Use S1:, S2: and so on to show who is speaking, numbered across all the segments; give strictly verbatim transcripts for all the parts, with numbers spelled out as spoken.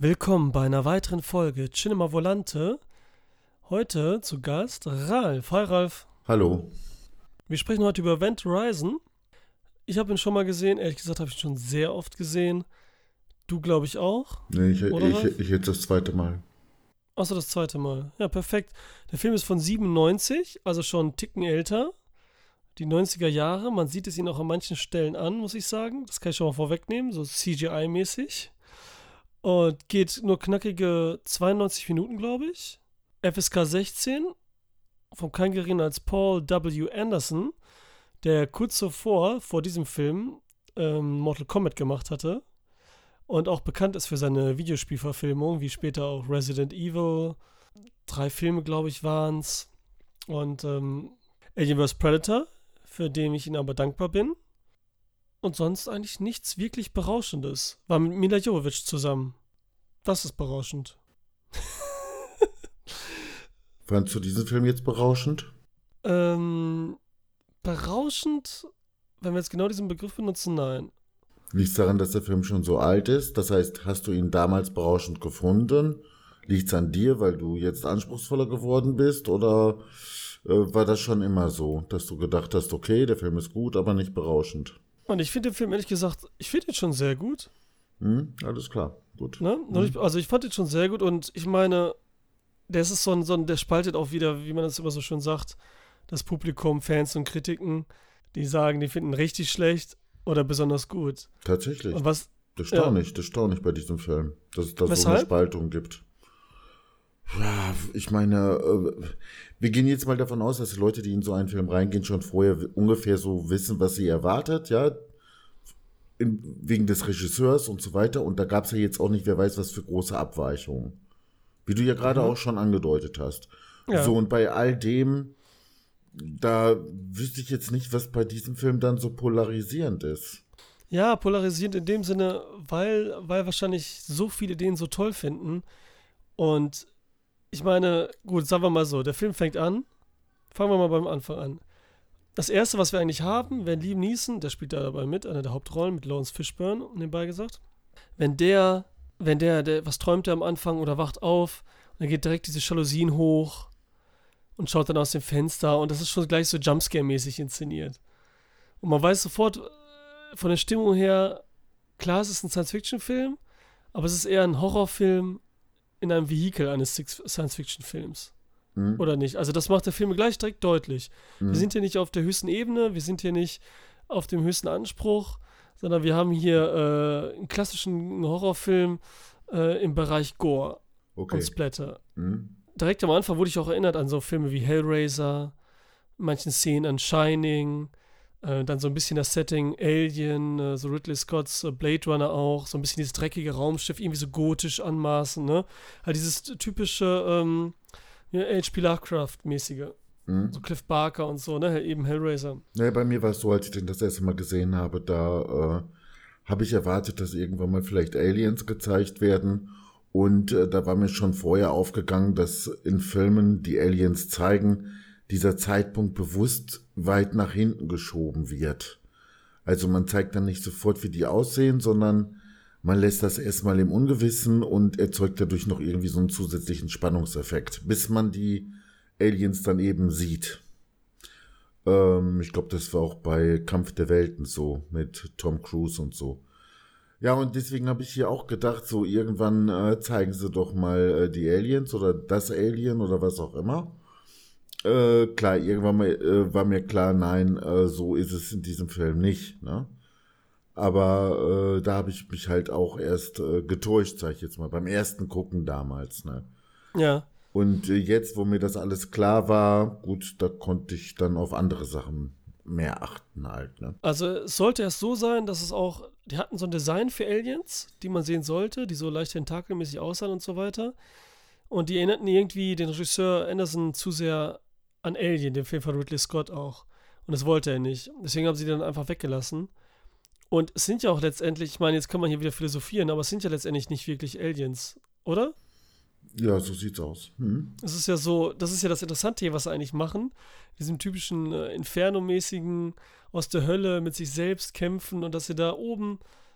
S1: Willkommen bei einer weiteren Folge Cinema Volante. Heute zu Gast Ralf. Hi Ralf.
S2: Hallo.
S1: Wir sprechen heute über Event Horizon. Ich habe ihn schon mal gesehen, ehrlich gesagt habe ich ihn schon sehr oft gesehen. Du, glaube ich, auch.
S2: Nee, ich,
S1: oder,
S2: ich, ich, ich jetzt das zweite Mal.
S1: Achso, das zweite Mal. Ja, perfekt. Der Film ist von siebenundneunzig, also schon einen Ticken älter. Die neunziger Jahre. Man sieht es ihn auch an manchen Stellen an, muss ich sagen. Das kann ich schon mal vorwegnehmen, so C G I-mäßig. Und geht nur knackige zweiundneunzig Minuten, glaube ich. F S K sechzehn von kein geringer als Paul W. Anderson, der kurz zuvor, vor diesem Film, ähm, Mortal Kombat gemacht hatte und auch bekannt ist für seine Videospielverfilmung, wie später auch Resident Evil. Drei Filme, glaube ich, waren es. Und ähm, Alien versus. Predator, für den ich ihm aber dankbar bin. Und sonst eigentlich nichts wirklich Berauschendes. War mit Mila Jovovich zusammen. Das ist berauschend.
S2: Fandst du diesen Film jetzt berauschend?
S1: Ähm, berauschend, wenn wir jetzt genau diesen Begriff benutzen, nein.
S2: Liegt es daran, dass der Film schon so alt ist? Das heißt, hast du ihn damals berauschend gefunden? Liegt es an dir, weil du jetzt anspruchsvoller geworden bist? Oder äh, war das schon immer so, dass du gedacht hast, okay, der Film ist gut, aber nicht berauschend?
S1: Und ich finde den Film, ehrlich gesagt, ich finde ihn schon sehr gut.
S2: Hm, alles klar, gut.
S1: Ne?
S2: Hm.
S1: Also ich fand ihn schon sehr gut und ich meine, der ist so ein, so ein, der spaltet auch wieder, wie man das immer so schön sagt, das Publikum, Fans und Kritiken, die sagen, die finden richtig schlecht oder besonders gut.
S2: Tatsächlich.
S1: Und was,
S2: das staune
S1: ja.
S2: ich, das staune ich bei diesem Film, dass es da
S1: Weshalb?
S2: so eine Spaltung gibt. Ja, ich meine, äh, wir gehen jetzt mal davon aus, dass die Leute, die in so einen Film reingehen, schon vorher w- ungefähr so wissen, was sie erwartet, ja, in, wegen des Regisseurs und so weiter. Und da gab es ja jetzt auch nicht, wer weiß, was für große Abweichungen. Wie du ja gerade
S1: Mhm.
S2: auch schon angedeutet hast.
S1: Ja.
S2: So, und bei all dem, da wüsste ich jetzt nicht, was bei diesem Film dann so polarisierend ist.
S1: Ja, polarisierend in dem Sinne, weil, weil wahrscheinlich so viele den so toll finden. Und ich meine, gut, sagen wir mal so, der Film fängt an. Fangen wir mal beim Anfang an. Das erste, was wir eigentlich haben, wenn Liam Neeson, der spielt da dabei mit, einer der Hauptrollen mit Lawrence Fishburne, nebenbei gesagt, wenn der, wenn der, der, was träumt er am Anfang oder wacht auf und dann geht direkt diese Jalousien hoch und schaut dann aus dem Fenster und das ist schon gleich so Jumpscare-mäßig inszeniert. Und man weiß sofort äh, von der Stimmung her, klar, es ist ein Science-Fiction-Film, aber es ist eher ein Horrorfilm in einem Vehikel eines Science-Fiction-Films.
S2: Hm?
S1: Oder nicht? Also das macht der Film gleich direkt deutlich.
S2: Hm?
S1: Wir sind hier nicht auf der höchsten Ebene, wir sind hier nicht auf dem höchsten Anspruch, sondern wir haben hier äh, einen klassischen Horrorfilm äh, im Bereich Gore
S2: Okay.
S1: und Splatter.
S2: Hm?
S1: Direkt am Anfang wurde ich auch erinnert an so Filme wie Hellraiser, manchen Szenen an Shining, äh, dann so ein bisschen das Setting Alien, äh, so Ridley Scotts äh, Blade Runner auch, so ein bisschen dieses dreckige Raumschiff, irgendwie so gotisch anmaßen, ne? Halt dieses typische ähm, ja, H P Lovecraft-mäßige.
S2: Hm?
S1: So Cliff Barker und so, ne? Eben Hellraiser.
S2: Naja, bei mir war es so, als ich den das erste Mal gesehen habe, da äh, habe ich erwartet, dass irgendwann mal vielleicht Aliens gezeigt werden. Und äh, da war mir schon vorher aufgegangen, dass in Filmen, die Aliens zeigen, dieser Zeitpunkt bewusst weit nach hinten geschoben wird. Also man zeigt dann nicht sofort, wie die aussehen, sondern man lässt das erstmal im Ungewissen und erzeugt dadurch noch irgendwie so einen zusätzlichen Spannungseffekt, bis man die Aliens dann eben sieht. Ähm, ich glaube, das war auch bei Kampf der Welten so, mit Tom Cruise und so. Ja, und deswegen habe ich hier auch gedacht, so irgendwann äh, zeigen sie doch mal äh, die Aliens oder das Alien oder was auch immer. Äh, klar, irgendwann mal, äh, war mir klar, nein, äh, so ist es in diesem Film nicht, ne? Aber äh, da habe ich mich halt auch erst äh, getäuscht, sag ich jetzt mal, beim ersten Gucken damals, ne?
S1: Ja.
S2: Und äh, jetzt, wo mir das alles klar war, gut, da konnte ich dann auf andere Sachen mehr achten halt, ne?
S1: Also es sollte erst so sein, dass es auch, die hatten so ein Design für Aliens, die man sehen sollte, die so leicht tentakelmäßig aussahen und so weiter. Und die erinnerten irgendwie den Regisseur Anderson zu sehr an Alien, den Film von Ridley Scott auch. Und das wollte er nicht. Deswegen haben sie den einfach weggelassen. Und es sind ja auch letztendlich, ich meine, jetzt kann man hier wieder philosophieren, aber es sind ja letztendlich nicht wirklich Aliens, oder?
S2: Ja, so sieht's aus. Hm?
S1: Es ist ja so, das ist ja das Interessante hier, was sie eigentlich machen. Diesem typischen äh, Inferno-mäßigen aus der Hölle mit sich selbst kämpfen und dass sie da oben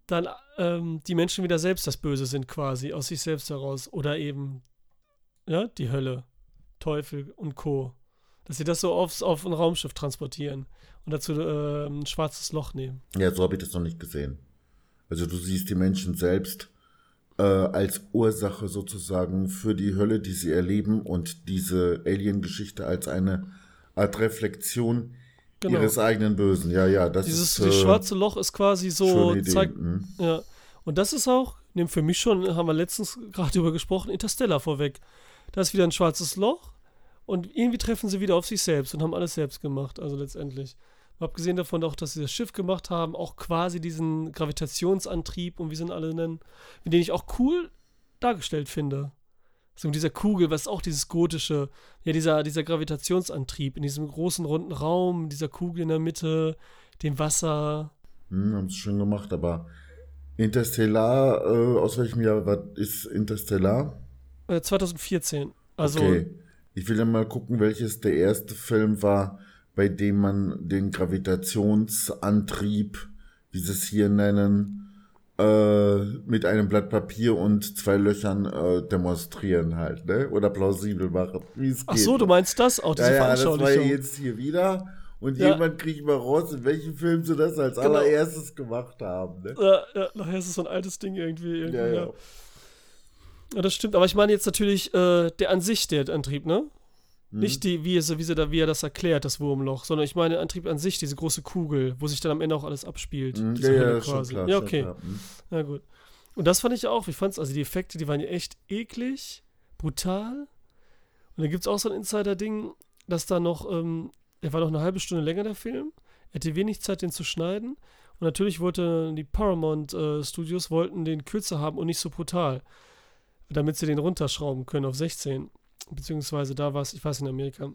S1: dann ähm, die Menschen wieder selbst das Böse sind quasi, aus sich selbst heraus. Oder eben, ja, die Hölle, Teufel und Co. Dass sie das so aufs, auf ein Raumschiff transportieren und dazu äh, ein schwarzes Loch nehmen.
S2: Ja, so habe ich das noch nicht gesehen. Also du siehst die Menschen selbst äh, als Ursache sozusagen für die Hölle, die sie erleben, und diese Alien-Geschichte als eine Art Reflexion genau. ihres eigenen Bösen. Ja, ja, das
S1: Dieses,
S2: ist...
S1: Dieses äh, schwarze Loch ist quasi so... Zeigt,
S2: mhm.
S1: ja. Und das ist auch, nehmen für mich schon, haben wir letztens gerade drüber gesprochen, Interstellar vorweg. Da ist wieder ein schwarzes Loch und irgendwie treffen sie wieder auf sich selbst und haben alles selbst gemacht, also letztendlich. Abgesehen davon auch, dass sie das Schiff gemacht haben, auch quasi diesen Gravitationsantrieb und wie sie ihn alle nennen, den ich auch cool dargestellt finde. So mit dieser Kugel, was auch dieses gotische, ja, dieser, dieser Gravitationsantrieb in diesem großen runden Raum, dieser Kugel in der Mitte, dem Wasser.
S2: Hm, haben sie schön gemacht, aber Interstellar, äh, aus welchem Jahr was ist Interstellar?
S1: Äh, zwanzig vierzehn. Also,
S2: okay, ich will dann mal gucken, welches der erste Film war, bei dem man den Gravitationsantrieb, wie sie es hier nennen, äh, mit einem Blatt Papier und zwei Löchern äh, demonstrieren halt, ne? Oder plausibel machen, wie es geht.
S1: Ach so, du meinst das auch, diese
S2: ja, ja,
S1: Veranschaulichung.
S2: das war ja jetzt hier wieder. Und ja. jemand kriegt mal raus, in welchem Film sie das als genau. allererstes gemacht haben, ne?
S1: Ja, ja, nachher ist es so ein altes Ding irgendwie. irgendwie
S2: ja, ja.
S1: ja. Ja, das stimmt. Aber ich meine jetzt natürlich äh, der an sich, der Antrieb, ne? Mhm. Nicht die, wie, es, wie, sie da, wie er das erklärt, das Wurmloch, sondern ich meine Antrieb an sich, diese große Kugel, wo sich dann am Ende auch alles abspielt.
S2: Mhm. Ja, ja, quasi. Schon klar,
S1: ja, okay.
S2: Schon klar. Mhm.
S1: Ja, gut. Und das fand ich auch. Ich fand es, also die Effekte, die waren ja echt eklig, brutal. Und dann gibt es auch so ein Insider-Ding, dass da noch, ähm, der war noch eine halbe Stunde länger, der Film. Er hatte wenig Zeit, den zu schneiden. Und natürlich wollten die Paramount äh, Studios wollten den kürzer haben und nicht so brutal. Damit sie den runterschrauben können auf sechzehn. Beziehungsweise da war es, ich weiß in Amerika.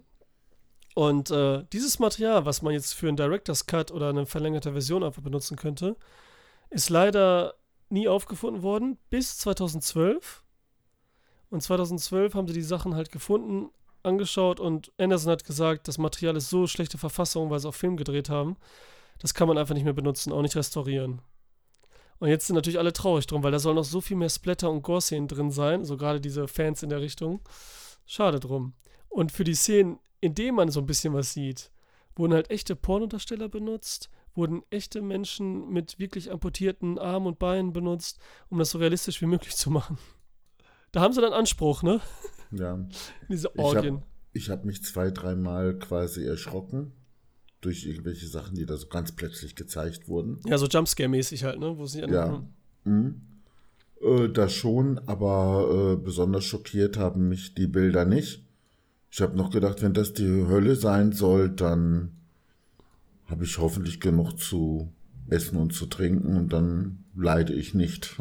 S1: Und äh, dieses Material, was man jetzt für einen Director's Cut oder eine verlängerte Version einfach benutzen könnte, ist leider nie aufgefunden worden, bis zweitausendzwölf. Und zweitausendzwölf haben sie die Sachen halt gefunden, angeschaut, und Anderson hat gesagt, das Material ist so schlechte Verfassung, weil sie auf Film gedreht haben, das kann man einfach nicht mehr benutzen, auch nicht restaurieren. Und jetzt sind natürlich alle traurig drum, weil da soll noch so viel mehr Splatter- und Gore-Szenen drin sein, so gerade diese Fans in der Richtung. Schade drum. Und für die Szenen, in denen man so ein bisschen was sieht, wurden halt echte Pornodarsteller benutzt, wurden echte Menschen mit wirklich amputierten Armen und Beinen benutzt, um das so realistisch wie möglich zu machen. Da haben sie dann Anspruch, ne?
S2: Ja.
S1: Diese Orgien.
S2: Ich habe hab mich zwei, dreimal quasi erschrocken durch irgendwelche Sachen, die da so ganz plötzlich gezeigt wurden.
S1: Ja, so Jumpscare-mäßig halt, ne? Wo sie
S2: ja. Mhm. Äh, das schon, aber äh, besonders schockiert haben mich die Bilder nicht. Ich habe noch gedacht, wenn das die Hölle sein soll, dann habe ich hoffentlich genug zu essen und zu trinken und dann leide ich nicht.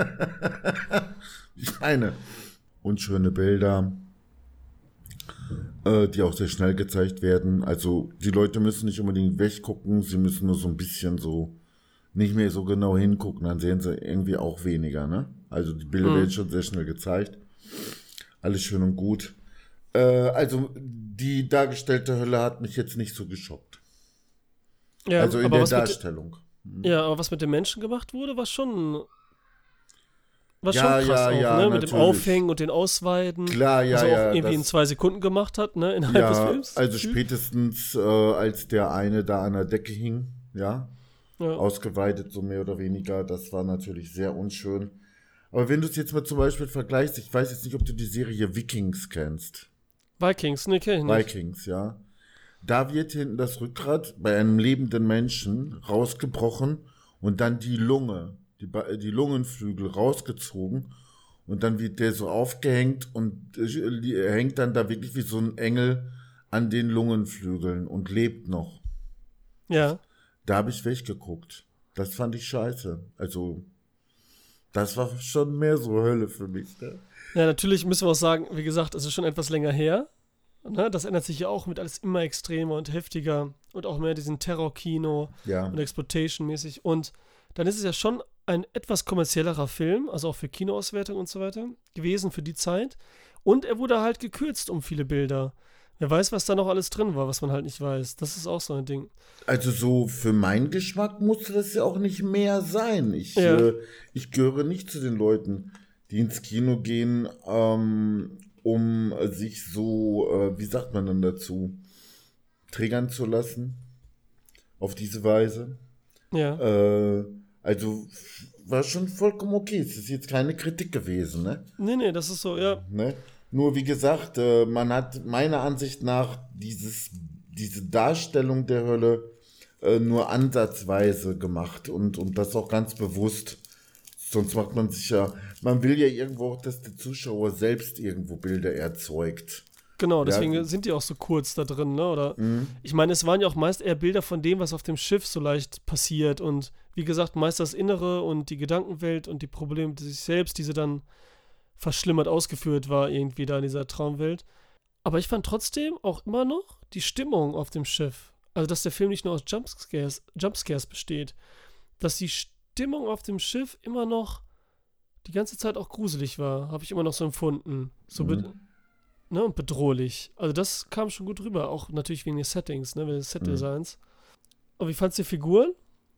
S2: Ich meine, unschöne Bilder, äh, die auch sehr schnell gezeigt werden. Also die Leute müssen nicht unbedingt weggucken, sie müssen nur so ein bisschen so nicht mehr so genau hingucken, dann sehen sie irgendwie auch weniger, ne? Also die Bilder mhm. werden schon sehr schnell gezeigt. Alles schön und gut. Äh, also die dargestellte Hölle hat mich jetzt nicht so geschockt.
S1: Ja,
S2: also in
S1: aber
S2: der
S1: was
S2: Darstellung.
S1: Mit, ja, aber was mit den Menschen gemacht wurde, war schon, war
S2: ja,
S1: schon krass
S2: ja,
S1: auch,
S2: ja,
S1: ne? Mit
S2: natürlich.
S1: dem Aufhängen und den Ausweiden.
S2: Klar, ja,
S1: was er auch
S2: ja.
S1: irgendwie in zwei Sekunden gemacht hat, ne? Innerhalb
S2: ja,
S1: des Films.
S2: also spätestens äh, als der eine da an der Decke hing, ja, ja, ausgeweitet so mehr oder weniger, das war natürlich sehr unschön. Aber wenn du es jetzt mal zum Beispiel vergleichst, ich weiß jetzt nicht, ob du die Serie Vikings kennst.
S1: Vikings, ne, kenn ich nicht.
S2: Vikings, ja. Da wird hinten das Rückgrat bei einem lebenden Menschen rausgebrochen und dann die Lunge, die, die Lungenflügel rausgezogen und dann wird der so aufgehängt und äh, hängt dann da wirklich wie so ein Engel an den Lungenflügeln und lebt noch.
S1: Ja.
S2: Da habe ich weggeguckt. Das fand ich scheiße. Also, das war schon mehr so Hölle für mich. Ne?
S1: Ja, natürlich müssen wir auch sagen, wie gesagt, es ist schon etwas länger her. Ne? Das ändert sich ja auch mit alles immer extremer und heftiger und auch mehr diesen Terror-Kino
S2: ja.
S1: und Exploitation-mäßig. Und dann ist es ja schon ein etwas kommerziellerer Film, also auch für Kinoauswertung und so weiter, gewesen für die Zeit. Und er wurde halt gekürzt um viele Bilder, Wer weiß, was da noch alles drin war, was man halt nicht weiß. Das ist auch so ein Ding.
S2: Also so für meinen Geschmack musste das ja auch nicht mehr sein. Ich,
S1: Ja.
S2: äh, ich gehöre nicht zu den Leuten, die ins Kino gehen, ähm, um äh, sich so, äh, wie sagt man dann dazu, triggern zu lassen. Auf diese Weise.
S1: Ja.
S2: Äh, also f- war schon vollkommen okay. Es ist jetzt keine Kritik gewesen, ne?
S1: Nee, nee, das ist so, ja.
S2: Ne? Nur wie gesagt, äh, man hat meiner Ansicht nach dieses, diese Darstellung der Hölle äh, nur ansatzweise gemacht und, und das auch ganz bewusst. Sonst macht man sich ja, man will ja irgendwo auch, dass der Zuschauer selbst irgendwo Bilder erzeugt.
S1: Genau, deswegen
S2: Ja.
S1: sind die auch so kurz da drin, ne? Oder ich meine, es waren ja auch meist eher Bilder von dem, was auf dem Schiff so leicht passiert. Und wie gesagt, meist das Innere und die Gedankenwelt und die Probleme die sich selbst, die sie dann verschlimmert ausgeführt war, irgendwie da in dieser Traumwelt. Aber ich fand trotzdem auch immer noch die Stimmung auf dem Schiff. Also, dass der Film nicht nur aus Jumpscares, Jumpscares besteht, dass die Stimmung auf dem Schiff immer noch die ganze Zeit auch gruselig war, habe ich immer noch so empfunden. So
S2: Mhm.
S1: be- ne, und bedrohlich. Also das kam schon gut rüber, auch natürlich wegen des Settings, ne, des Set-Designs. Und wie fandst du die Figuren?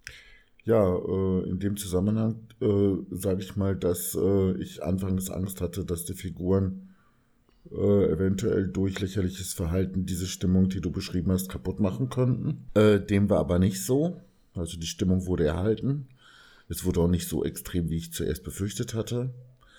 S2: Ja, äh, in dem Zusammenhang äh, sage ich mal, dass äh, ich anfangs Angst hatte, dass die Figuren äh, eventuell durch lächerliches Verhalten diese Stimmung, die du beschrieben hast, kaputt machen könnten. Äh, dem war aber nicht so. Also die Stimmung wurde erhalten. Es wurde auch nicht so extrem, wie ich zuerst befürchtet hatte.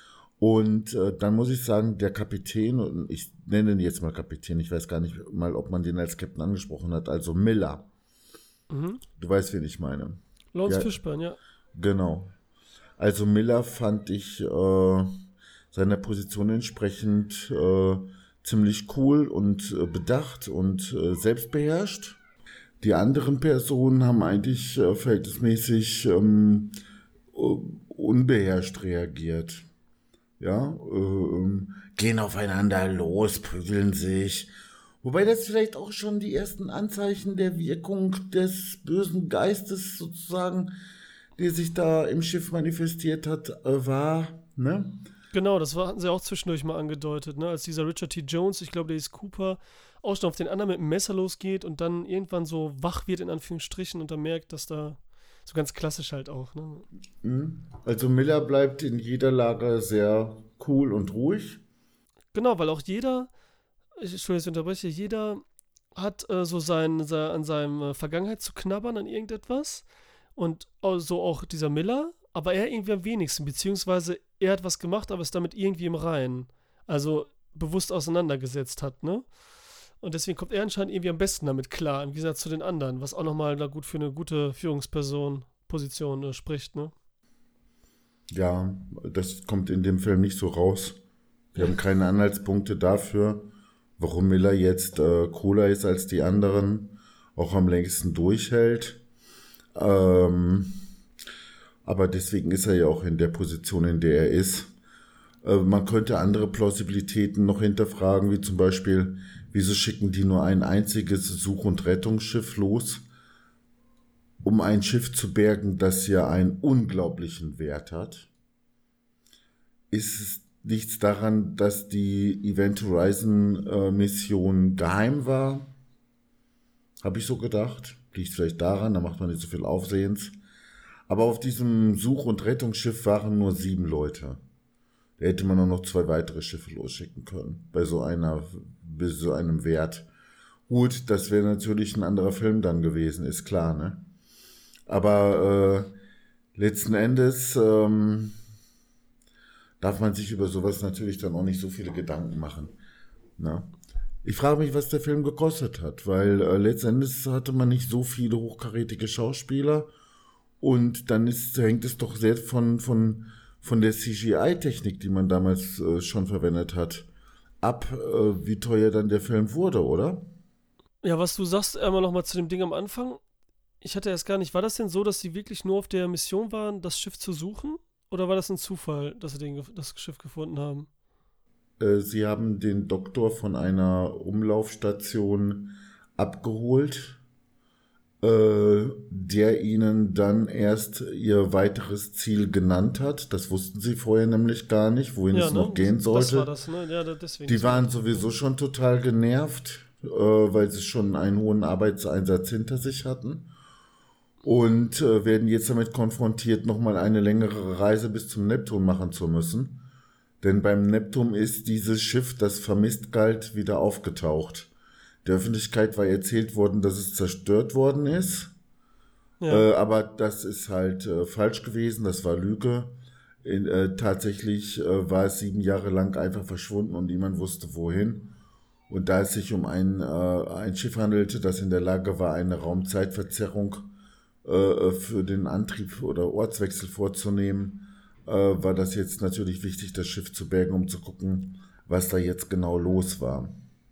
S2: Und äh, dann muss ich sagen, der Kapitän, und ich nenne ihn jetzt mal Kapitän, ich weiß gar nicht mal, ob man den als Captain angesprochen hat, also Miller.
S1: Mhm.
S2: Du weißt, wen ich meine.
S1: Lawrence
S2: Ja.
S1: Fishburne, ja.
S2: Genau. Also Miller fand ich äh, seiner Position entsprechend äh, ziemlich cool und äh, bedacht und äh, selbstbeherrscht. Die anderen Personen haben eigentlich äh, verhältnismäßig ähm, uh, unbeherrscht reagiert. Ja, äh, ähm, gehen aufeinander los, prügeln sich. Wobei das vielleicht auch schon die ersten Anzeichen der Wirkung des bösen Geistes sozusagen, der sich da im Schiff manifestiert hat, äh, war, ne?
S1: Genau, das war, hatten sie auch zwischendurch mal angedeutet, ne? Als dieser Richard T. Jones, ich glaube, der ist Cooper, auch schon auf den anderen mit dem Messer losgeht und dann irgendwann so wach wird, in Anführungsstrichen, und dann merkt, dass da so ganz klassisch halt auch, ne?
S2: Mhm. Also Miller bleibt in jeder Lage sehr cool und ruhig.
S1: Genau, weil auch jeder, ich Entschuldigung, dass ich unterbreche, jeder hat äh, so sein, sein, an seinem äh, Vergangenheit zu knabbern, an irgendetwas. Und au- so auch dieser Miller, aber er irgendwie am wenigsten, beziehungsweise er hat was gemacht, aber ist damit irgendwie im Reinen. Also bewusst auseinandergesetzt hat, ne? Und deswegen kommt er anscheinend irgendwie am besten damit klar, im Gegensatz zu den anderen, was auch nochmal da gut für eine gute Führungsperson, Position äh, spricht, ne?
S2: Ja, das kommt in dem Film nicht so raus. Wir haben keine Anhaltspunkte dafür, warum Miller jetzt äh, cooler ist als die anderen, auch am längsten durchhält. Ähm, aber deswegen ist er ja auch in der Position, in der er ist. Äh, man könnte andere Plausibilitäten noch hinterfragen, wie zum Beispiel, wieso schicken die nur ein einziges Such- und Rettungsschiff los, um ein Schiff zu bergen, das ja einen unglaublichen Wert hat? Ist es nichts daran, dass die Event Horizon äh, Mission geheim war? Habe ich so gedacht. Liegt vielleicht daran, da macht man nicht so viel Aufsehens. Aber auf diesem Such- und Rettungsschiff waren nur sieben Leute. Da hätte man auch noch zwei weitere Schiffe losschicken können. Bei so einer, bei so einem Wert. Gut, das wäre natürlich ein anderer Film dann gewesen, ist klar, ne? Aber äh, letzten Endes ähm, darf man sich über sowas natürlich dann auch nicht so viele Gedanken machen. Ne? Ich frage mich, was der Film gekostet hat, weil äh, letzten Endes hatte man nicht so viele hochkarätige Schauspieler und dann ist, hängt es doch sehr von, von, von der C G I-Technik, die man damals äh, schon verwendet hat, ab, äh, wie teuer dann der Film wurde, oder?
S1: Ja, was du sagst, einmal nochmal zu dem Ding am Anfang. Ich hatte erst gar nicht, war das denn so, dass sie wirklich nur auf der Mission waren, das Schiff zu suchen? Oder war das ein Zufall, dass sie den, gef- das Schiff gefunden haben?
S2: Äh, Sie haben den Doktor von einer Umlaufstation abgeholt, äh, der ihnen dann erst ihr weiteres Ziel genannt hat. Das wussten sie vorher nämlich gar nicht, wohin es noch gehen
S1: Das war
S2: sollte.
S1: das, ne? Ja, da- deswegen.
S2: Die waren sowieso schon total genervt äh, weil sie schon einen hohen Arbeitseinsatz hinter sich hatten. Und äh, werden jetzt damit konfrontiert, nochmal eine längere Reise bis zum Neptun machen zu müssen. Denn beim Neptun ist dieses Schiff, das vermisst galt, wieder aufgetaucht. Der Öffentlichkeit war erzählt worden, dass es zerstört worden ist. Ja. Äh, aber das ist halt äh, falsch gewesen, das war Lüge. In, äh, tatsächlich äh, war es sieben Jahre lang einfach verschwunden und niemand wusste wohin. Und da es sich um ein, äh, ein Schiff handelte, das in der Lage war, eine Raumzeitverzerrung äh, für den Antrieb oder Ortswechsel vorzunehmen, äh, war das jetzt natürlich wichtig, das Schiff zu bergen, um zu gucken, was da jetzt genau los war.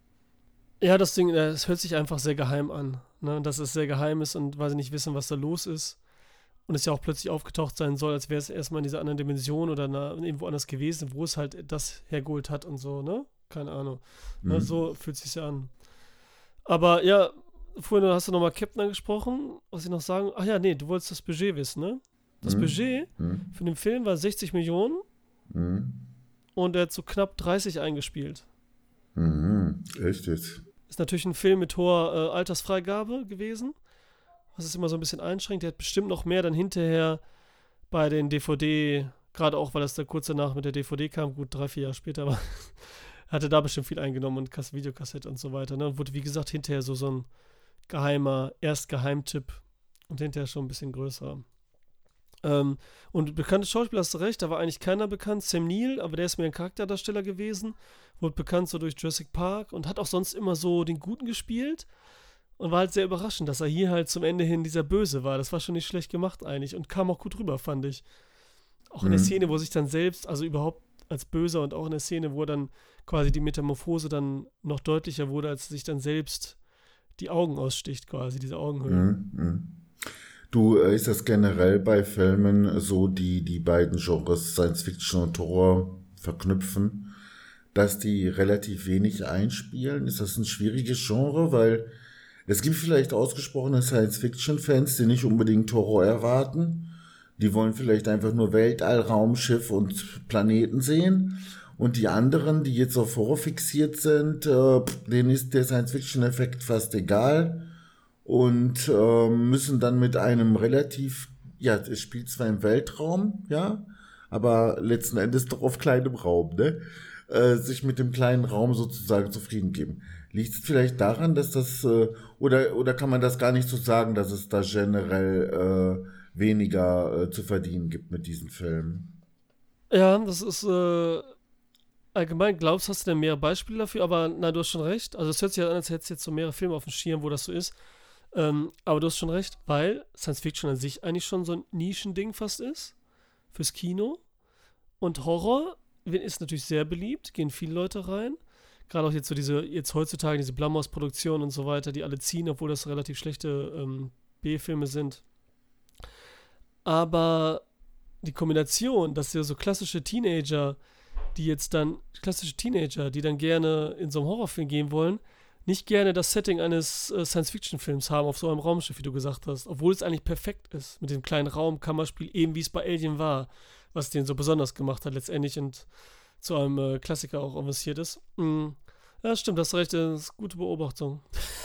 S1: Ja, das Ding, das hört sich einfach sehr geheim an, ne? Dass es sehr geheim ist und weil sie nicht wissen, was da los ist. Und es ja auch plötzlich aufgetaucht sein soll, als wäre es erstmal in dieser anderen Dimension oder na, irgendwo anders gewesen, wo es halt das hergeholt hat und so, ne? Keine Ahnung. Mhm. Ne, so fühlt es sich ja an. Aber ja, vorhin hast du nochmal Captain angesprochen. Was ich noch sagen? Ach ja, nee, du wolltest das Budget wissen, ne? Das mhm. Budget mhm. für den Film war sechzig Millionen mhm. und er hat so knapp dreißig eingespielt.
S2: Mhm. Echt jetzt?
S1: Ist natürlich ein Film mit hoher äh, Altersfreigabe gewesen, was es immer so ein bisschen einschränkt. Der hat bestimmt noch mehr dann hinterher bei den D V D, gerade auch, weil das da kurz danach mit der D V D kam, gut, drei, vier Jahre später, aber hatte da bestimmt viel eingenommen und Kass- Videokassette und so weiter. Ne? Und wurde, wie gesagt, hinterher so, so ein geheimer, erst Geheimtipp und hinterher schon ein bisschen größer. Ähm, und bekannte Schauspieler, hast du recht, da war eigentlich keiner bekannt. Sam Neill, aber der ist mehr ein Charakterdarsteller gewesen, wurde bekannt so durch Jurassic Park und hat auch sonst immer so den Guten gespielt und war halt sehr überraschend, dass er hier halt zum Ende hin dieser Böse war. Das war schon nicht schlecht gemacht eigentlich und kam auch gut rüber, fand ich. Auch in mhm. der Szene, wo er sich dann selbst, also überhaupt als Böser und auch in der Szene, wo er dann quasi die Metamorphose dann noch deutlicher wurde, als er sich dann selbst die Augen aussticht quasi, diese Augenhöhlen.
S2: Mhm. Du, äh, ist das generell bei Filmen so, die die beiden Genres Science Fiction und Horror verknüpfen, dass die relativ wenig einspielen? Ist das ein schwieriges Genre? Weil es gibt vielleicht ausgesprochene Science-Fiction-Fans, die nicht unbedingt Horror erwarten. Die wollen vielleicht einfach nur Weltall, Raumschiff und Planeten sehen. Und die anderen, die jetzt auf Horror fixiert sind, äh, denen ist der Science-Fiction-Effekt fast egal. Und äh, müssen dann mit einem relativ, ja, es spielt zwar im Weltraum, ja, aber letzten Endes doch auf kleinem Raum, ne? Äh, sich mit dem kleinen Raum sozusagen zufrieden geben. Liegt es vielleicht daran, dass das, äh, oder, oder kann man das gar nicht so sagen, dass es da generell äh, weniger äh, zu verdienen gibt mit diesen Filmen?
S1: Ja, das ist äh, allgemein, glaubst, hast du denn mehrere Beispiele dafür, aber na, du hast schon recht. Also es hört sich ja an, als hättest du jetzt so mehrere Filme auf dem Schirm, wo das so ist. Ähm, aber du hast schon recht, weil Science Fiction an sich eigentlich schon so ein Nischending fast ist fürs Kino. Und Horror ist natürlich sehr beliebt, gehen viele Leute rein. Gerade auch jetzt so diese, jetzt heutzutage diese Blumhouse-Produktionen und so weiter, die alle ziehen, obwohl das relativ schlechte ähm, B-Filme sind. Aber die Kombination, dass ja so klassische Teenager, die jetzt dann, klassische Teenager, die dann gerne in so einen Horrorfilm gehen wollen, nicht gerne das Setting eines äh, Science-Fiction-Films haben auf so einem Raumschiff, wie du gesagt hast, obwohl es eigentlich perfekt ist mit dem kleinen Raum, Kammerspiel, eben wie es bei Alien war, was den so besonders gemacht hat letztendlich und zu einem äh, Klassiker auch avanciert ist. Mm. Ja, stimmt, hast recht, das ist eine gute Beobachtung.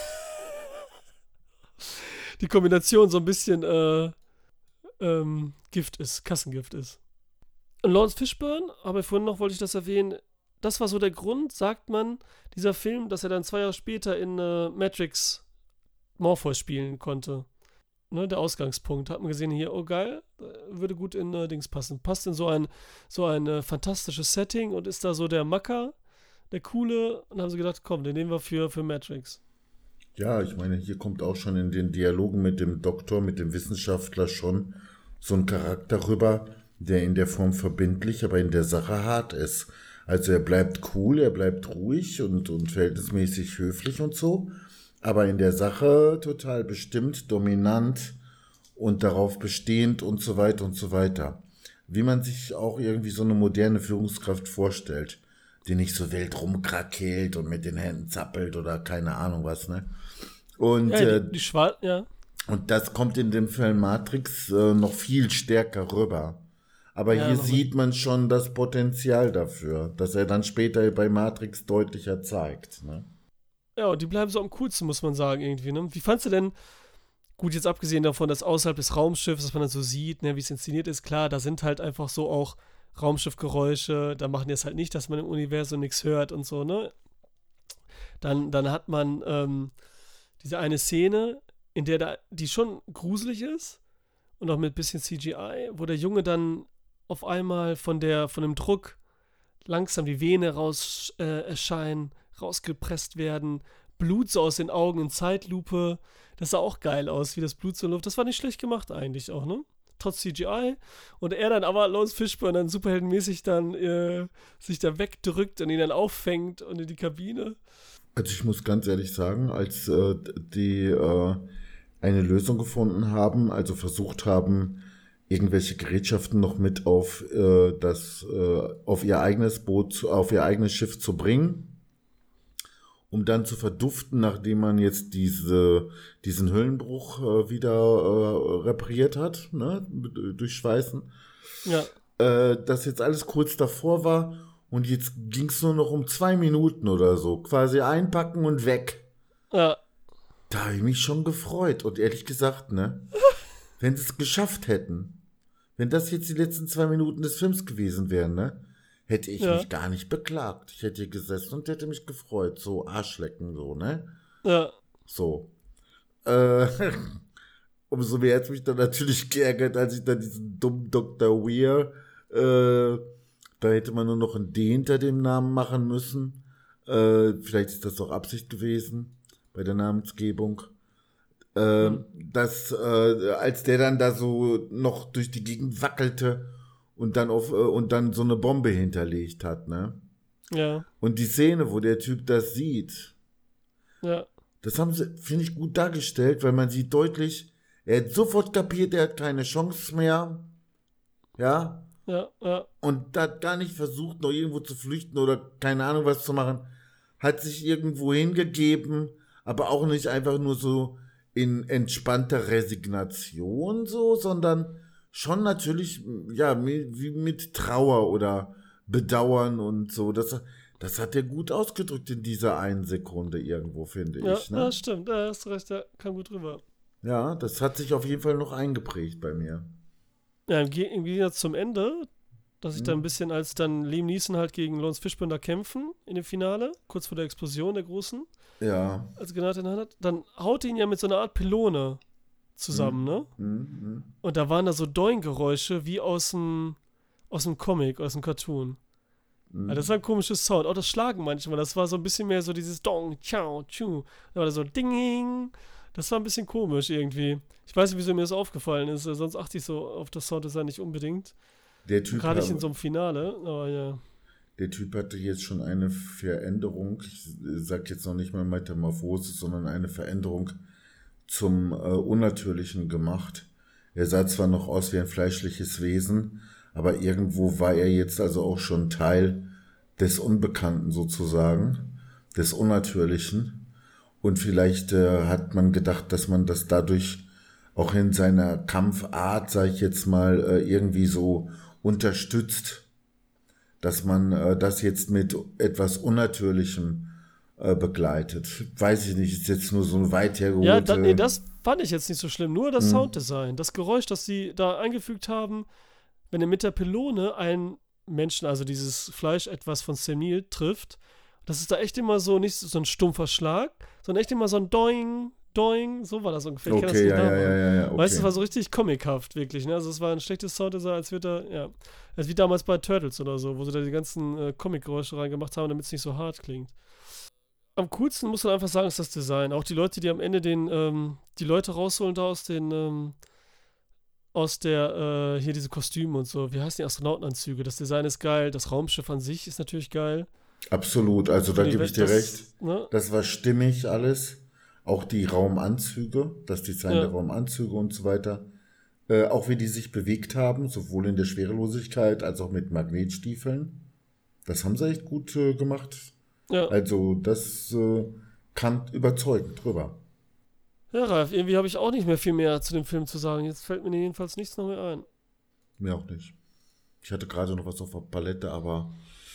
S1: Die Kombination so ein bisschen äh, ähm, Gift ist, Kassengift ist. Und Lawrence Fishburne, aber vorhin noch wollte ich das erwähnen, das war so der Grund, sagt man, dieser Film, dass er dann zwei Jahre später in äh, Matrix Morpheus spielen konnte. Ne, der Ausgangspunkt. Hat man gesehen hier, oh geil, würde gut in äh, Dings passen. Passt in so ein, so ein äh, fantastisches Setting und ist da so der Macker, der Coole. Und haben sie gedacht, komm, den nehmen wir für, für Matrix.
S2: Ja, ich meine, hier kommt auch schon in den Dialogen mit dem Doktor, mit dem Wissenschaftler schon so ein Charakter rüber, der in der Form verbindlich, aber in der Sache hart ist. Also er bleibt cool, er bleibt ruhig und, und verhältnismäßig höflich und so, aber in der Sache total bestimmt, dominant und darauf bestehend und so weiter und so weiter. Wie man sich auch irgendwie so eine moderne Führungskraft vorstellt, die nicht so wild rumkrakeelt und mit den Händen zappelt oder keine Ahnung was, ne? Und,
S1: ja, die, die Schwal- ja.
S2: und das kommt in dem Film Matrix äh, noch viel stärker rüber. Aber ja, hier sieht man schon das Potenzial dafür, dass er dann später bei Matrix deutlicher zeigt. Ne?
S1: ja, und die bleiben so am coolsten, muss man sagen, irgendwie, ne? Wie fandst du denn, gut, jetzt abgesehen davon, dass außerhalb des Raumschiffs, dass man dann so sieht, ne, wie es inszeniert ist, klar, da sind halt einfach so auch Raumschiffgeräusche, da machen die es halt nicht, dass man im Universum nichts hört und so, ne? Dann, dann hat man ähm, diese eine Szene, in der da, die schon gruselig ist und auch mit bisschen C G I, wo der Junge dann auf einmal von der, von dem Druck langsam die Vene raus äh, erscheinen, rausgepresst werden, Blut so aus den Augen in Zeitlupe. Das sah auch geil aus, wie das Blut so läuft. Das war nicht schlecht gemacht eigentlich auch, ne? Trotz C G I. Und er dann aber, Lawrence Fishburne, dann superheldenmäßig dann äh, sich da wegdrückt und ihn dann auffängt und in die Kabine.
S2: Also ich muss ganz ehrlich sagen, als äh, die äh, eine Lösung gefunden haben, also versucht haben, irgendwelche Gerätschaften noch mit auf äh, das äh, auf ihr eigenes Boot, auf ihr eigenes Schiff zu bringen, um dann zu verduften, nachdem man jetzt diese diesen Hüllenbruch äh, wieder äh, repariert hat, ne, durch Schweißen.
S1: Ja.
S2: Äh, das jetzt alles kurz davor war und jetzt ging es nur noch um zwei Minuten oder so, quasi einpacken und weg.
S1: Ja.
S2: Da habe ich mich schon gefreut und ehrlich gesagt, ne, wenn sie es geschafft hätten, wenn das jetzt die letzten zwei Minuten des Films gewesen wären, ne, hätte ich
S1: Ja.
S2: mich gar nicht beklagt. Ich hätte hier gesessen und hätte mich gefreut, so Arschlecken, so, ne,
S1: Ja.
S2: so. Äh, umso mehr hat es mich dann natürlich geärgert, als ich dann diesen dummen Doktor Weir, äh, da hätte man nur noch ein D hinter dem Namen machen müssen. Äh, vielleicht ist das doch Absicht gewesen bei der Namensgebung. Äh,
S1: Mhm.
S2: dass, äh, als der dann da so noch durch die Gegend wackelte und dann auf, äh, und dann so eine Bombe hinterlegt hat, ne?
S1: Ja.
S2: Und die Szene, wo der Typ das sieht,
S1: Ja.
S2: das haben sie, finde ich, gut dargestellt, weil man sieht deutlich, er hat sofort kapiert, er hat keine Chance mehr, ja,
S1: Ja. Ja.
S2: und hat gar nicht versucht, noch irgendwo zu flüchten oder keine Ahnung was zu machen, hat sich irgendwo hingegeben, aber auch nicht einfach nur so in entspannter Resignation so, sondern schon natürlich, ja, mi- wie mit Trauer oder Bedauern und so. Das, das hat er gut ausgedrückt in dieser einen Sekunde irgendwo, finde
S1: Ja,
S2: ich. Ne?
S1: ja, stimmt. Ja, hast recht, ja, kam gut rüber.
S2: Ja, das hat sich auf jeden Fall noch eingeprägt bei mir.
S1: Ja, im, Ge im Gegensatz zum Ende, dass ich
S2: Hm.
S1: dann ein bisschen, als dann Liam Neeson halt gegen Lawrence Fishburne da kämpfen in dem Finale, kurz vor der Explosion der großen,
S2: Ja.
S1: als Granate in der Hand hat, dann haut ihn ja mit so einer Art Pylone zusammen, ne?
S2: Hm, hm.
S1: Und da waren da so Doing-Geräusche wie aus dem aus dem Comic, aus dem Cartoon.
S2: Hm.
S1: Ja, das war ein komisches Sound. Auch das Schlagen manchmal, das war so ein bisschen mehr so dieses Dong, Ciao, Tschu. Da war da so Ding. Das war ein bisschen komisch irgendwie. Ich weiß nicht, wieso mir das aufgefallen ist. äh, Sonst achte ich so auf das Sounddesign nicht unbedingt.
S2: Der Typ,
S1: Gerade nicht in
S2: hat-
S1: so einem Finale. Aber ja.
S2: der Typ hatte jetzt schon eine Veränderung, ich sag jetzt noch nicht mal Metamorphose, sondern eine Veränderung zum äh, Unnatürlichen gemacht. Er sah zwar noch aus wie ein fleischliches Wesen, aber irgendwo war er jetzt also auch schon Teil des Unbekannten sozusagen, des Unnatürlichen. Und vielleicht äh, hat man gedacht, dass man das dadurch auch in seiner Kampfart, sag ich jetzt mal, äh, irgendwie so unterstützt, dass man äh, das jetzt mit etwas Unnatürlichem äh, begleitet. Weiß ich nicht, ist jetzt nur so ein weit hergeholte...
S1: Ja, da, nee, das fand ich jetzt nicht so schlimm. Nur das
S2: Mhm.
S1: Sounddesign. Das Geräusch, das sie da eingefügt haben, wenn er mit der Pylone einen Menschen, also dieses Fleisch, etwas von Sam Neill trifft, das ist da echt immer so, nicht so ein stumpfer Schlag, sondern echt immer so ein Doing, Doing, so war das ungefähr. Ich kenn das
S2: Okay,
S1: nicht
S2: ja, ja,
S1: nachmachen.
S2: ja, ja, ja, okay.
S1: Weißt du, es war so richtig comichaft, wirklich. Ne? Also es war ein schlechtes Sounddesign, als wird da, ja, als wie damals bei Turtles oder so, wo sie da die ganzen äh, Comic-Geräusche reingemacht haben, damit es nicht so hart klingt. Am coolsten muss man einfach sagen, ist das Design. Auch die Leute, die am Ende den, ähm, die Leute rausholen da aus den, ähm, aus der, äh, hier diese Kostüme und so. Wie heißen die Astronautenanzüge? Das Design ist geil, das Raumschiff an sich ist natürlich geil.
S2: Absolut, also da
S1: Die
S2: gebe ich
S1: Welt-
S2: dir
S1: das,
S2: recht.
S1: Ne?
S2: Das war stimmig alles. Auch die Raumanzüge, das Design
S1: Ja.
S2: der Raumanzüge und so weiter. Äh, auch wie die sich bewegt haben, sowohl in der Schwerelosigkeit als auch mit Magnetstiefeln. Das haben sie echt gut äh, gemacht.
S1: Ja.
S2: Also das äh, kam überzeugend drüber.
S1: Ja, Ralf, irgendwie habe ich auch nicht mehr viel mehr zu dem Film zu sagen. Jetzt fällt mir jedenfalls nichts noch mehr ein.
S2: Mir auch nicht. Ich hatte gerade noch was auf der Palette, aber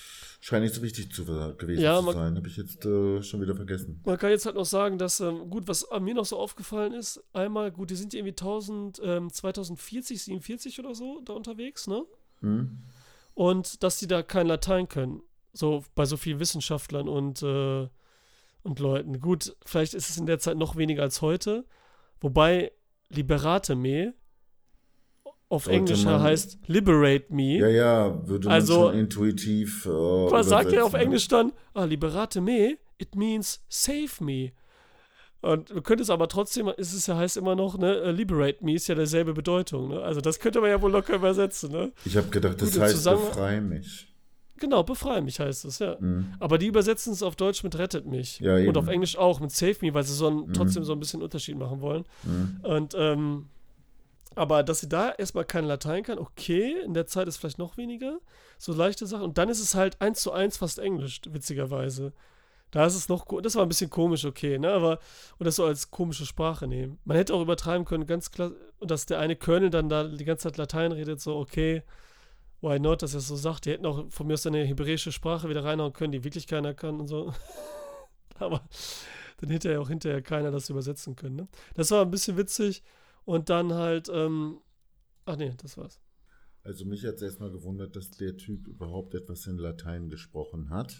S2: Scheint nicht so wichtig zu gewesen
S1: Ja,
S2: zu
S1: man-
S2: sein. Habe ich jetzt äh, schon wieder vergessen.
S1: Man kann jetzt halt noch sagen, dass, ähm, gut, was an mir noch so aufgefallen ist, einmal, gut, die sind ja irgendwie tausend, ähm, zweitausendvierzig, siebenundvierzig oder so da unterwegs, ne?
S2: Hm?
S1: Und dass die da kein Latein können. So bei so vielen Wissenschaftlern und, äh, und Leuten. Gut, vielleicht ist es in der Zeit noch weniger als heute. Wobei Liberate me auf
S2: Sollte
S1: Englisch
S2: man-
S1: heißt Liberate me.
S2: Ja, ja, würde man
S1: Also-
S2: schon intuitiv äh,
S1: Was sagt er
S2: übersetzen,
S1: auf
S2: ne?
S1: Englisch dann? Ah, Liberate me, it means save me. Und du könntest aber trotzdem, ist es ja heißt immer noch, ne, äh, liberate me ist ja derselbe Bedeutung, ne? Also das könnte man ja wohl locker übersetzen, ne?
S2: Ich habe gedacht, das
S1: Gute
S2: heißt,
S1: Zusammen-
S2: befreie mich.
S1: Genau, befreie mich heißt es, ja.
S2: Hm.
S1: Aber die übersetzen es auf Deutsch mit rettet mich.
S2: Ja, eben.
S1: Und auf Englisch auch mit save me, weil sie so einen, trotzdem so ein bisschen Unterschied machen wollen.
S2: Hm.
S1: Und, ähm, aber dass sie da erstmal kein Latein kann, okay, in der Zeit ist vielleicht noch weniger, so leichte Sachen. Und dann ist es halt eins zu eins fast Englisch, witzigerweise. Da ist es noch, ko- das war ein bisschen komisch, okay, ne, aber, und das so als komische Sprache nehmen. Man hätte auch übertreiben können, ganz klar, und dass der eine Colonel dann da die ganze Zeit Latein redet, so, okay, why not, dass er es so sagt. Die hätten auch von mir aus eine hebräische Sprache wieder reinhauen können, die wirklich keiner kann und so. Aber dann hätte ja auch hinterher keiner das übersetzen können, ne. Das war ein bisschen witzig. Und dann halt, ähm, ach nee, das war's.
S2: Also mich hat es erstmal gewundert, dass der Typ überhaupt etwas in Latein gesprochen hat.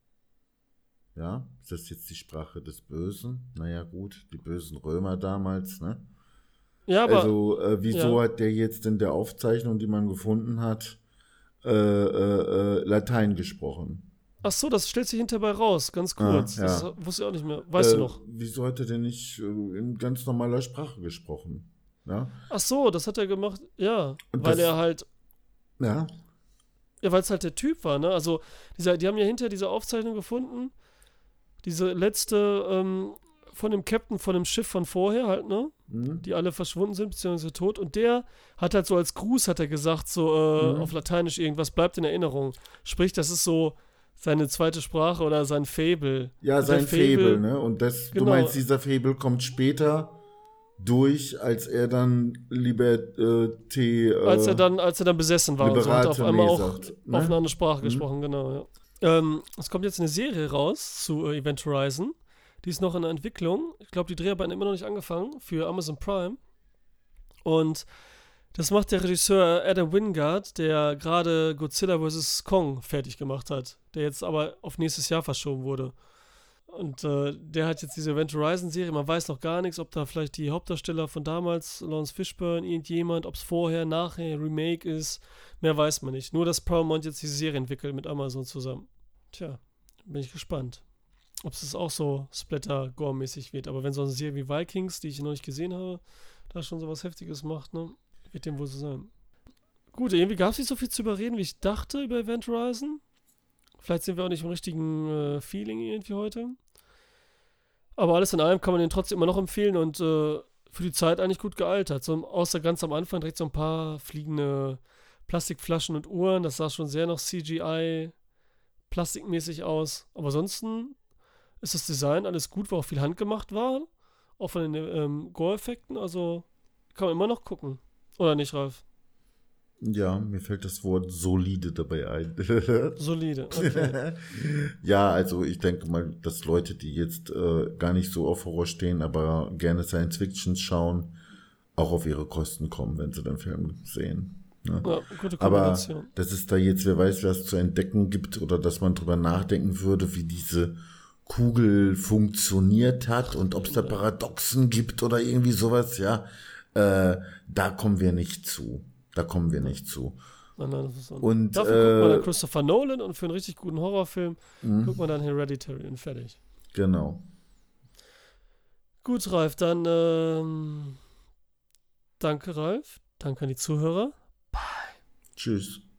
S2: Ja, ist das jetzt die Sprache des Bösen? Naja gut, die bösen Römer damals, ne?
S1: Ja, aber,
S2: Also äh, wieso
S1: ja.
S2: hat der jetzt in der Aufzeichnung, die man gefunden hat, äh, äh, äh, Latein gesprochen?
S1: ach so, das stellt sich hinterbei raus, ganz
S2: Ah,
S1: kurz.
S2: ja.
S1: Das wusste ich auch nicht mehr. Weißt
S2: äh,
S1: du noch?
S2: Wieso hat er denn nicht äh, in ganz normaler Sprache gesprochen? Ja,
S1: Ach so, das hat er gemacht, ja.
S2: Und
S1: weil
S2: das-
S1: er halt,
S2: ja.
S1: ja, weil es halt der Typ war, ne? Also, dieser, die haben ja hinter diese Aufzeichnung gefunden, diese letzte, ähm, von dem Captain von dem Schiff von vorher halt, ne?
S2: Hm?
S1: Die alle verschwunden sind, beziehungsweise tot. Und der hat halt so als Gruß, hat er gesagt, so äh,
S2: Mhm.
S1: auf Lateinisch irgendwas bleibt in Erinnerung. Sprich, das ist so seine zweite Sprache oder sein Fable.
S2: Ja,
S1: Und der
S2: sein Fable, ne? Und das,
S1: Genau.
S2: du meinst, dieser Fable kommt später durch, als er dann Liberté, äh,
S1: Als er dann, als er dann besessen war und so, hat er auf
S2: Liberate
S1: einmal
S2: me
S1: auch
S2: sagt, ne?
S1: auf eine andere Sprache gesprochen, genau, ja. Ähm, es kommt jetzt eine Serie raus zu äh, Event Horizon. Die ist noch in der Entwicklung. Ich glaube, die Dreharbeiten haben immer noch nicht angefangen für Amazon Prime. Und das macht der Regisseur Adam Wingard, der gerade Godzilla versus. Kong fertig gemacht hat, der jetzt aber auf nächstes Jahr verschoben wurde. Und äh, der hat jetzt diese Event Horizon Serie, man weiß noch gar nichts, ob da vielleicht die Hauptdarsteller von damals, Lawrence Fishburne, irgendjemand, ob es vorher, nachher Remake ist, mehr weiß man nicht. Nur, dass Paramount jetzt diese Serie entwickelt mit Amazon zusammen. Tja, bin ich gespannt, ob es auch so Splatter-Gore-mäßig wird. Aber wenn so eine Serie wie Vikings, die ich noch nicht gesehen habe, da schon sowas Heftiges macht, ne, wird dem wohl so sein. Gut, irgendwie gab es nicht so viel zu überreden, wie ich dachte über Event Horizon. Vielleicht sind wir auch nicht im richtigen äh, Feeling irgendwie heute. Aber alles in allem kann man den trotzdem immer noch empfehlen und äh, für die Zeit eigentlich gut gealtert. So, außer ganz am Anfang direkt so ein paar fliegende Plastikflaschen und Uhren. Das sah schon sehr noch C G I plastikmäßig aus. Aber ansonsten ist das Design alles gut, wo auch viel handgemacht war. Auch von den ähm, Gore-Effekten. Also kann man immer noch gucken. Oder nicht, Ralf?
S2: Ja, mir fällt das Wort solide dabei ein.
S1: Solide. Okay.
S2: Ja, also ich denke mal, dass Leute, die jetzt äh, gar nicht so auf Horror stehen, aber gerne Science Fiction schauen, auch auf ihre Kosten kommen, wenn sie den Film sehen. Ne?
S1: Ja, gute
S2: Aber
S1: Kombination.
S2: dass es da jetzt, wer weiß, was zu entdecken gibt oder dass man drüber nachdenken würde, wie diese Kugel funktioniert hat und ob es da Paradoxen gibt oder irgendwie sowas, ja, äh, da kommen wir nicht zu. Da kommen wir nicht zu.
S1: Nein, nein, das ist so.
S2: Und,
S1: Dafür guckt man
S2: äh,
S1: dann Christopher Nolan und für einen richtig guten Horrorfilm
S2: Mhm.
S1: guckt man dann Hereditary und fertig.
S2: Genau.
S1: Gut, Ralf, dann ähm, danke, Ralf. Danke an die Zuhörer.
S2: Tschüss.